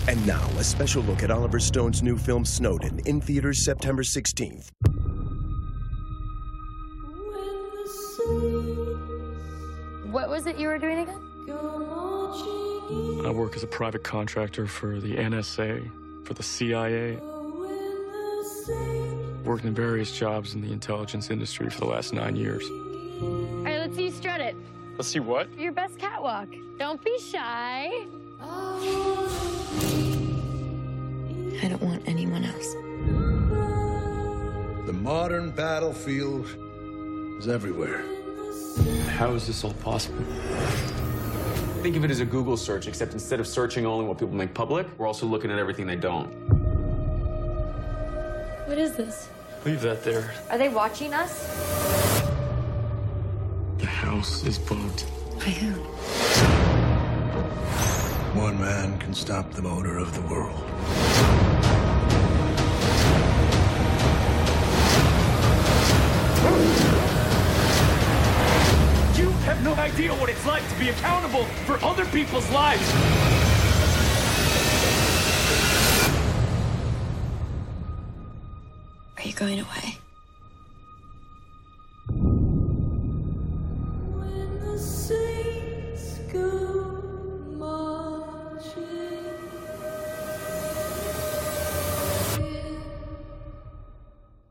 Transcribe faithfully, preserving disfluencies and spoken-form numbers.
And now, a special look at Oliver Stone's new film, Snowden, in theaters September sixteenth. What was it you were doing again? I work as a private contractor for the N S A, for the C I A. Worked in various jobs in the intelligence industry for the last nine years. All right, let's see you strut it. Let's see what? Your best catwalk. Don't be shy. I don't want anyone else. The modern battlefield is everywhere. How is this all possible? Think of it as a Google search, except instead of searching only what people make public, we're also looking at everything they don't. What is this? Leave that there. Are they watching us? The house is bugged. By who? One man can stop the motor of the world. You have no idea what it's like to be accountable for other people's lives. Are you going away?